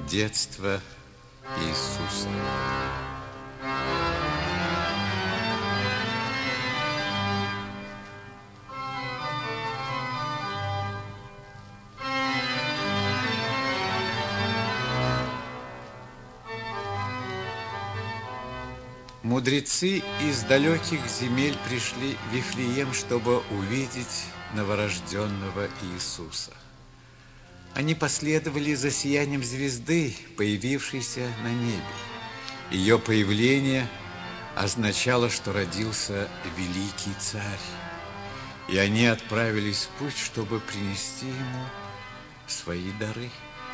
Детство Иисуса. Мудрецы из далеких земель пришли в Вифлеем, чтобы увидеть новорожденного Иисуса. Они последовали за сиянием звезды, появившейся на небе. Ее появление означало, что родился великий царь. И они отправились в путь, чтобы принести ему свои дары.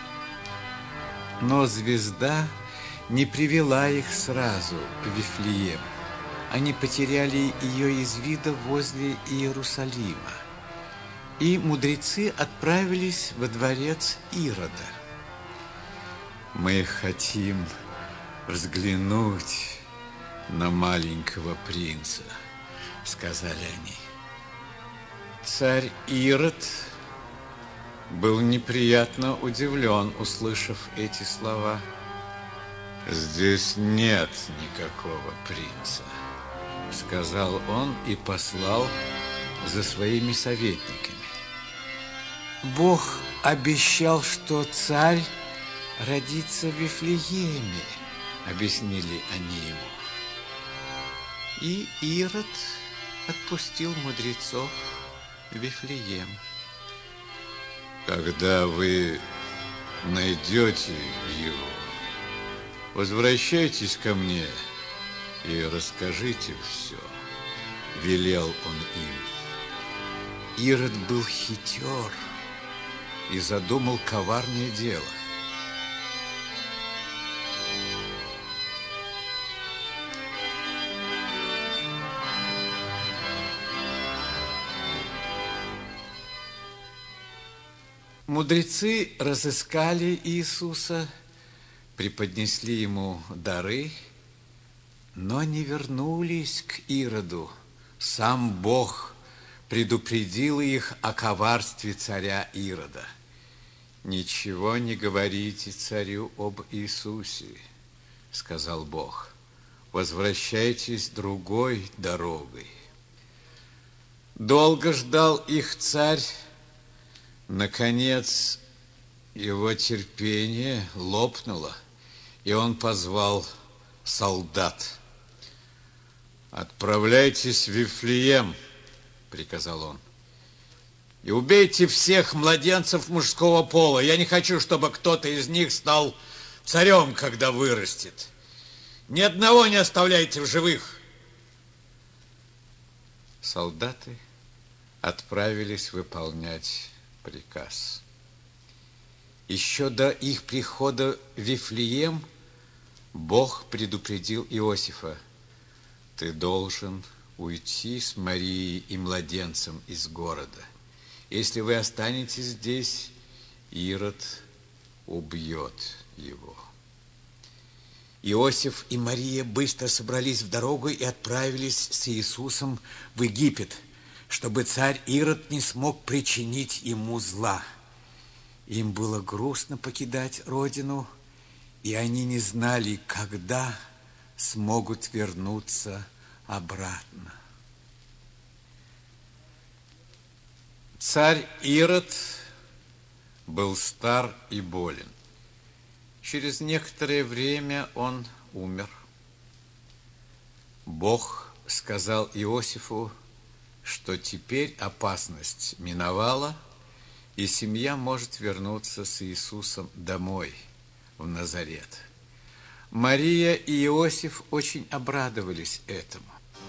Но звезда не привела их сразу в Вифлеем. Они потеряли ее из вида возле Иерусалима. И мудрецы отправились во дворец Ирода. «Мы хотим взглянуть на маленького принца», — сказали они. Царь Ирод был неприятно удивлен, услышав эти слова. «Здесь нет никакого принца», — сказал он и послал за своими советниками. Бог обещал, что царь родится в Вифлееме, объяснили они ему. И Ирод отпустил мудрецов в Вифлеем. «Когда вы найдете его, возвращайтесь ко мне и расскажите все», — велел он им. Ирод был хитер и задумал коварное дело. Мудрецы разыскали Иисуса, преподнесли ему дары, но не вернулись к Ироду. Сам Бог предупредил их о коварстве царя Ирода. «Ничего не говорите царю об Иисусе», — сказал Бог. «Возвращайтесь другой дорогой». Долго ждал их царь. Наконец, его терпение лопнуло, и он позвал солдат. «Отправляйтесь в Вифлеем», — приказал он, «и убейте всех младенцев мужского пола. Я не хочу, чтобы кто-то из них стал царем, когда вырастет. Ни одного не оставляйте в живых». Солдаты отправились выполнять приказ. Еще до их прихода в Вифлеем Бог предупредил Иосифа: «Ты должен уйти с Марией и младенцем из города. Если вы останетесь здесь, Ирод убьет его». Иосиф и Мария быстро собрались в дорогу и отправились с Иисусом в Египет, чтобы царь Ирод не смог причинить ему зла. Им было грустно покидать родину, и они не знали, когда смогут вернуться обратно. Царь Ирод был стар и болен. Через некоторое время он умер. Бог сказал Иосифу, что теперь опасность миновала, и семья может вернуться с Иисусом домой, в Назарет. Мария и Иосиф очень обрадовались этому.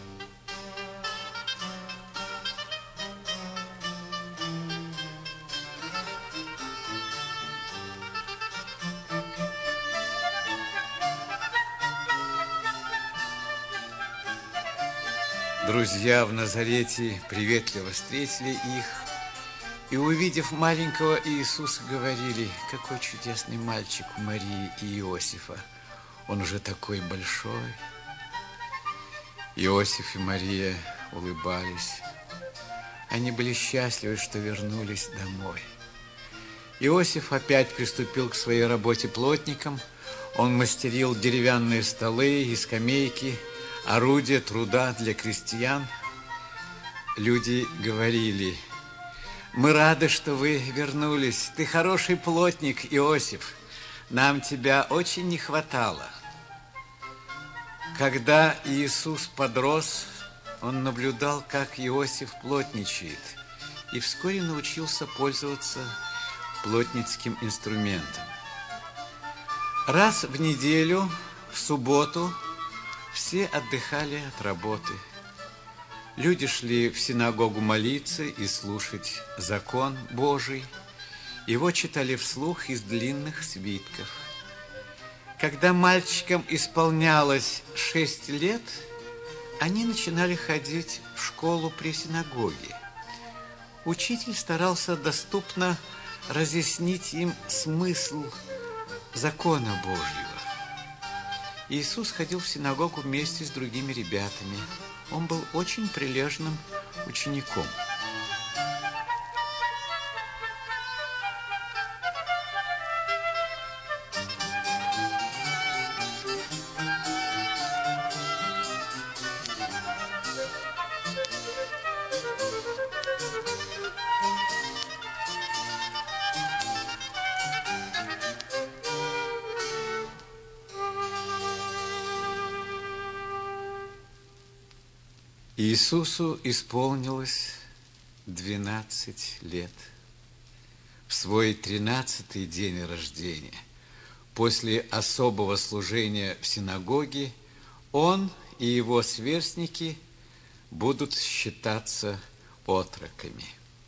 Друзья в Назарете приветливо встретили их и, увидев маленького Иисуса, говорили: «Какой чудесный мальчик у Марии и Иосифа! Он уже такой большой». Иосиф и Мария улыбались. Они были счастливы, что вернулись домой. Иосиф опять приступил к своей работе плотником. Он мастерил деревянные столы и скамейки, орудия труда для крестьян. Люди говорили: «Мы рады, что вы вернулись. Ты хороший плотник, Иосиф. Нам тебя очень не хватало». Когда Иисус подрос, он наблюдал, как Иосиф плотничает, и вскоре научился пользоваться плотницким инструментом. Раз в неделю, в субботу, все отдыхали от работы. Люди шли в синагогу молиться и слушать закон Божий. Его читали вслух из длинных свитков. Когда мальчикам исполнялось 6 лет, они начинали ходить в школу при синагоге. Учитель старался доступно разъяснить им смысл закона Божьего. Иисус ходил в синагогу вместе с другими ребятами. Он был очень прилежным учеником. Иисусу исполнилось 12 лет. В свой 13-й день рождения, после особого служения в синагоге, он и его сверстники будут считаться отроками.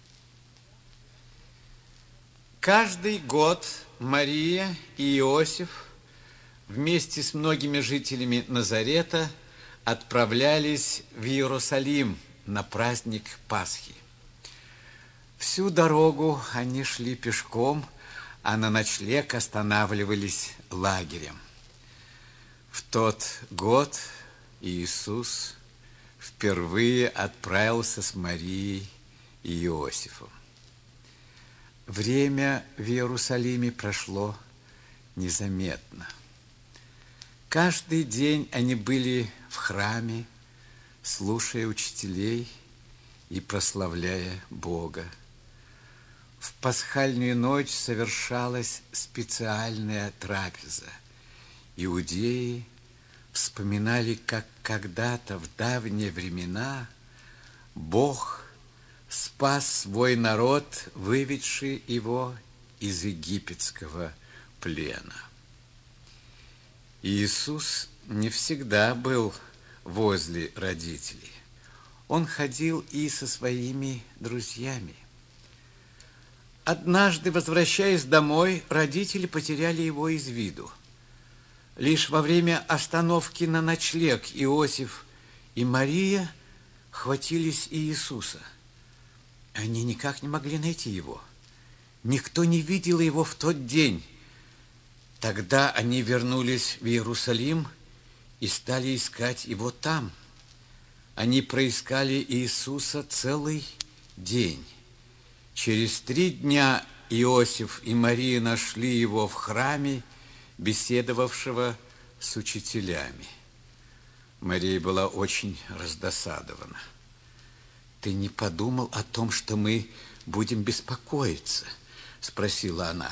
Каждый год Мария и Иосиф вместе с многими жителями Назарета отправлялись в Иерусалим на праздник Пасхи. Всю дорогу они шли пешком, а на ночлег останавливались лагерем. В тот год Иисус впервые отправился с Марией и Иосифом. Время в Иерусалиме прошло незаметно. Каждый день они были в храме, слушая учителей и прославляя Бога. В пасхальную ночь совершалась специальная трапеза. Иудеи вспоминали, как когда-то в давние времена Бог спас свой народ, выведший его из египетского плена. Иисус не всегда был возле родителей. Он ходил и со своими друзьями. Однажды, возвращаясь домой, родители потеряли его из виду. Лишь во время остановки на ночлег Иосиф и Мария хватились Иисуса. Они никак не могли найти его. Никто не видел его в тот день. Тогда они вернулись в Иерусалим и стали искать его там. Они проискали Иисуса целый день. Через 3 дня Иосиф и Мария нашли его в храме, беседовавшего с учителями. Мария была очень раздосадована. «Ты не подумал о том, что мы будем беспокоиться?» – спросила она.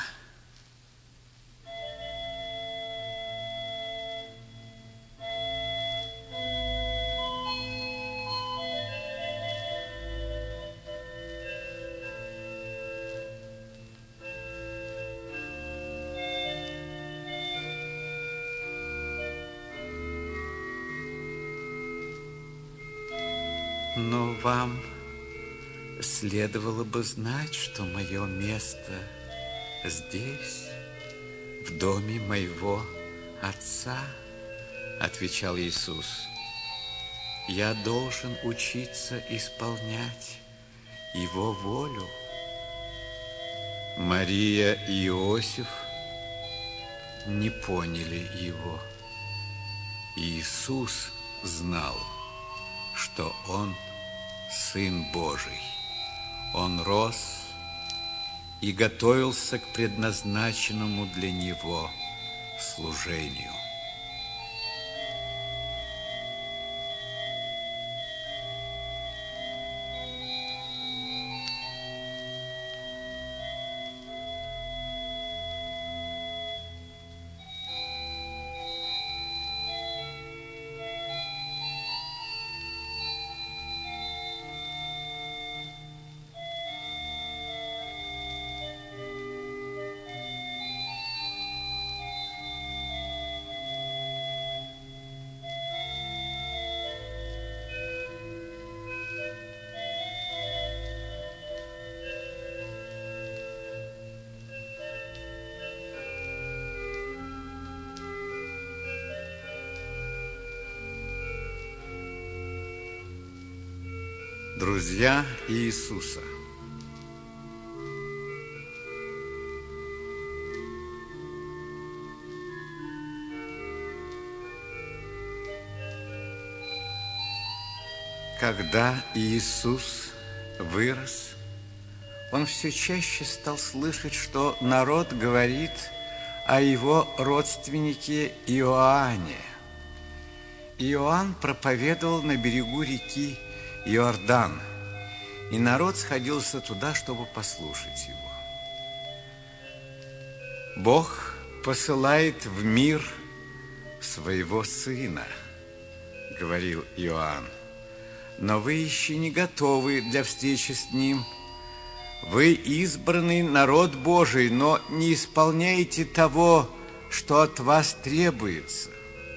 Но вам следовало бы знать, что мое место здесь, в доме моего Отца, отвечал Иисус. Я должен учиться исполнять Его волю. Мария и Иосиф не поняли Его. Иисус знал, что Он Сын Божий. Он рос и готовился к предназначенному для него служению. Друзья Иисуса. Когда Иисус вырос, он все чаще стал слышать, что народ говорит о его родственнике Иоанне. Иоанн проповедовал на берегу реки Иордан, и народ сходился туда, чтобы послушать его. Бог посылает в мир своего Сына, говорил Иоанн, но вы еще не готовы для встречи с Ним. Вы избранный народ Божий, но не исполняете того, что от вас требуется.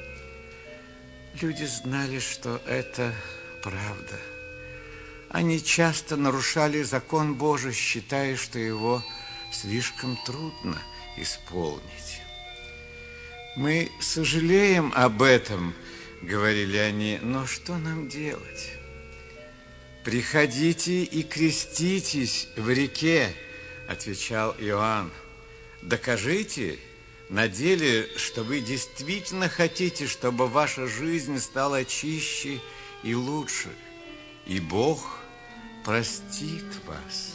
Люди знали, что это правда. Они часто нарушали закон Божий, считая, что его слишком трудно исполнить. Мы сожалеем об этом, говорили они, но что нам делать? Приходите и креститесь в реке, отвечал Иоанн. Докажите на деле, что вы действительно хотите, чтобы ваша жизнь стала чище и лучше, и Бог простит вас.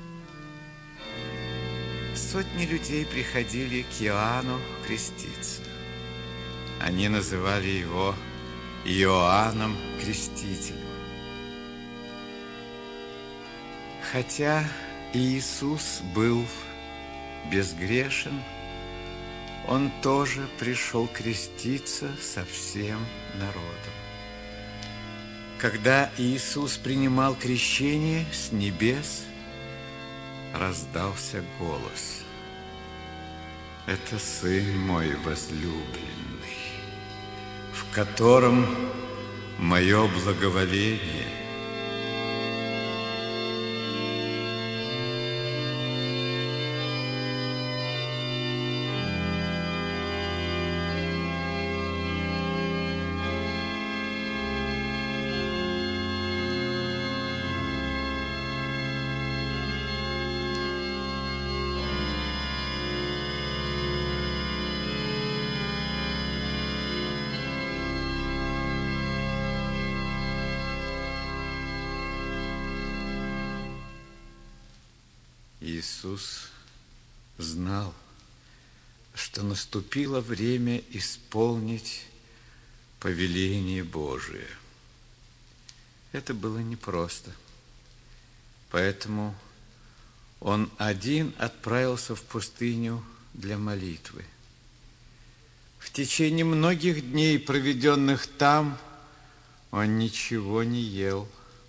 Сотни людей приходили к Иоанну креститься. Они называли его Иоанном Крестителем. Хотя Иисус был безгрешен, он тоже пришел креститься со всем народом. Когда Иисус принимал крещение, с небес раздался голос: «Это Сын мой возлюбленный, в котором мое благоволение». Иисус знал, что наступило время исполнить повеление Божие. Это было непросто, поэтому он один отправился в пустыню для молитвы. В течение многих дней, проведенных там, он ничего не ел.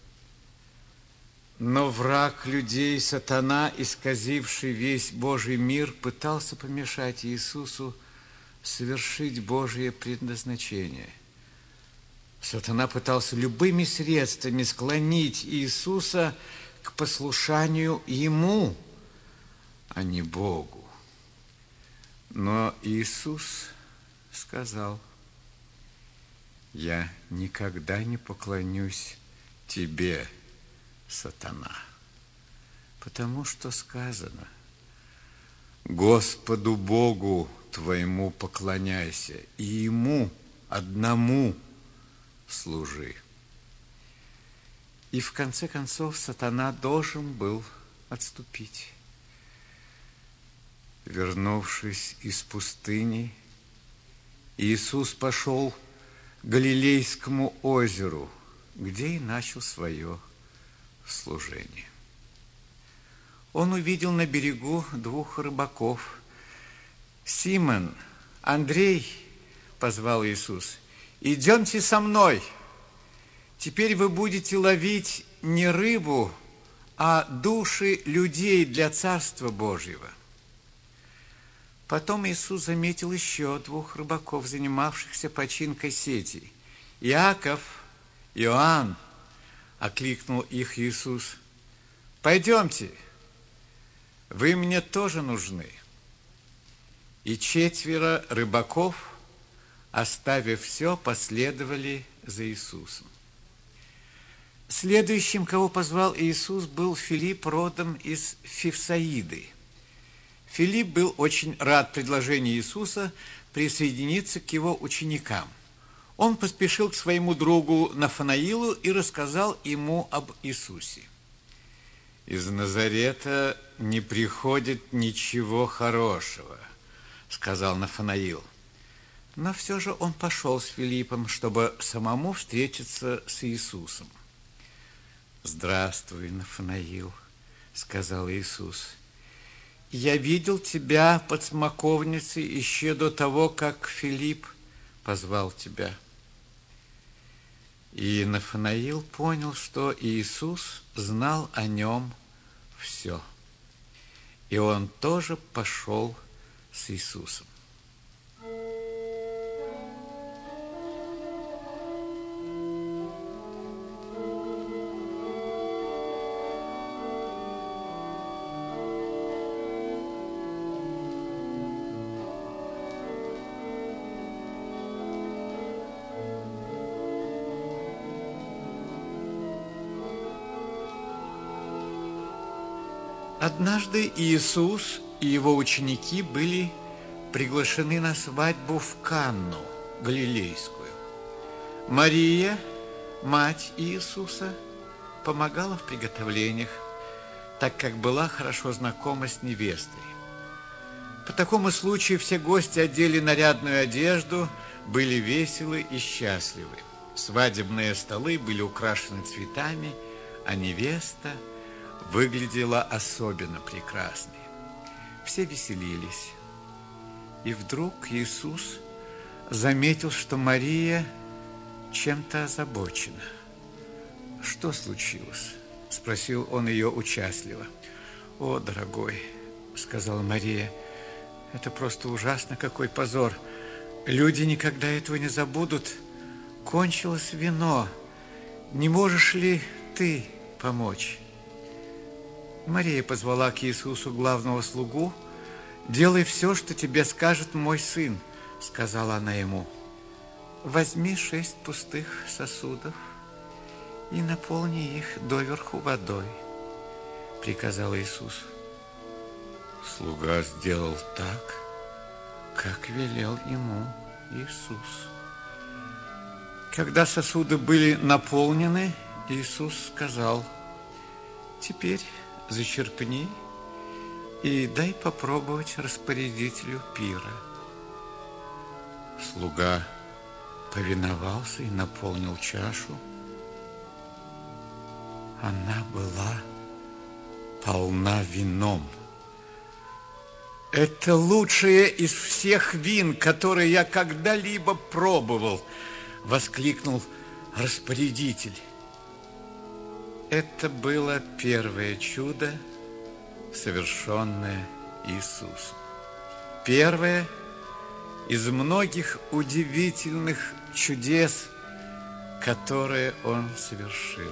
Но враг людей, сатана, исказивший весь Божий мир, пытался помешать Иисусу совершить Божие предназначение. Сатана пытался любыми средствами склонить Иисуса к послушанию Ему, а не Богу. Но Иисус сказал: «Я никогда не поклонюсь тебе, сатана, потому что сказано: Господу Богу твоему поклоняйся, и Ему одному служи». И в конце концов сатана должен был отступить. Вернувшись из пустыни, Иисус пошел к Галилейскому озеру, где и начал свое служение. Он увидел на берегу двух рыбаков. «Симон, Андрей, – позвал Иисус, – идемте со мной. Теперь вы будете ловить не рыбу, а души людей для Царства Божьего». Потом Иисус заметил еще двух рыбаков, занимавшихся починкой сетей. «Иаков, Иоанн», – окликнул их Иисус, – «пойдемте, вы мне тоже нужны». И 4 рыбаков, оставив все, последовали за Иисусом. Следующим, кого позвал Иисус, был Филипп, родом из Вифсаиды. Филипп был очень рад предложению Иисуса присоединиться к его ученикам. Он поспешил к своему другу Нафанаилу и рассказал ему об Иисусе. «Из Назарета не приходит ничего хорошего», – сказал Нафанаил. Но все же он пошел с Филиппом, чтобы самому встретиться с Иисусом. «Здравствуй, Нафанаил», – сказал Иисус. «Я видел тебя под смоковницей еще до того, как Филипп позвал тебя». И Нафанаил понял, что Иисус знал о нем все. И он тоже пошел с Иисусом. Однажды Иисус и его ученики были приглашены на свадьбу в Канну Галилейскую. Мария, мать Иисуса, помогала в приготовлениях, так как была хорошо знакома с невестой. По такому случаю все гости одели нарядную одежду, были веселы и счастливы. Свадебные столы были украшены цветами, а невеста выглядела особенно прекрасной. Все веселились. И вдруг Иисус заметил, что Мария чем-то озабочена. «Что случилось?» – спросил он ее участливо. «О, дорогой», – сказала Мария, – «это просто ужасно, какой позор. Люди никогда этого не забудут. Кончилось вино. Не можешь ли ты помочь?» Мария позвала к Иисусу главного слугу. «Делай все, что тебе скажет мой сын», – сказала она ему. «Возьми 6 пустых сосудов и наполни их доверху водой», – приказал Иисус. Слуга сделал так, как велел ему Иисус. Когда сосуды были наполнены, Иисус сказал: «Теперь зачерпни и дай попробовать распорядителю пира». Слуга повиновался и наполнил чашу. Она была полна вином. «Это лучшее из всех вин, которые я когда-либо пробовал», – воскликнул распорядитель. Это было первое чудо, совершенное Иисусом. Первое из многих удивительных чудес, которые Он совершил.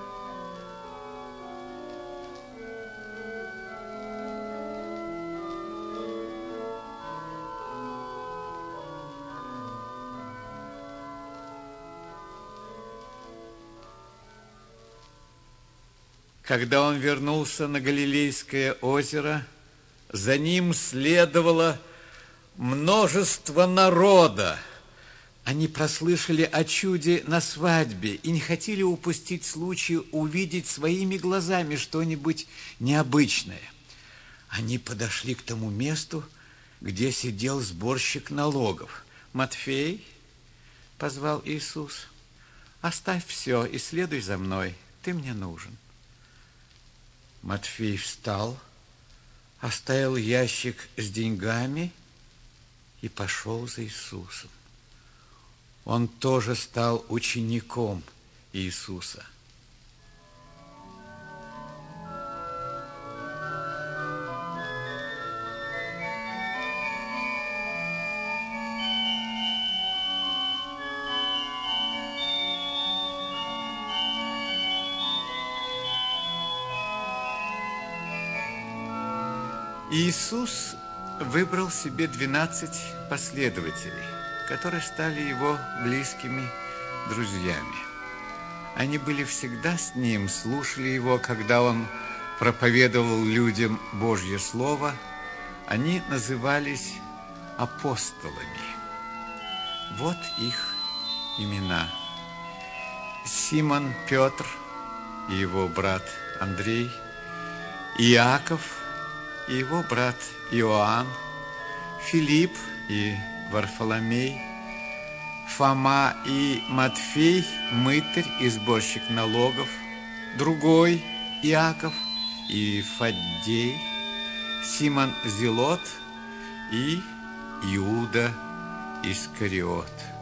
Когда он вернулся на Галилейское озеро, за ним следовало множество народа. Они прослышали о чуде на свадьбе и не хотели упустить случай увидеть своими глазами что-нибудь необычное. Они подошли к тому месту, где сидел сборщик налогов. «Матфей», — позвал Иисус, — «оставь все и следуй за мной, ты мне нужен». Матфей встал, оставил ящик с деньгами и пошел за Иисусом. Он тоже стал учеником Иисуса. Иисус выбрал себе 12 последователей, которые стали его близкими друзьями. Они были всегда с ним, слушали его, когда он проповедовал людям Божье Слово. Они назывались апостолами. Вот их имена. Симон Петр и его брат Андрей, Иаков и его брат Иоанн, Филипп и Варфоломей, Фома и Матфей, мытарь и сборщик налогов, другой Иаков и Фаддей, Симон Зелот и Иуда Искариот.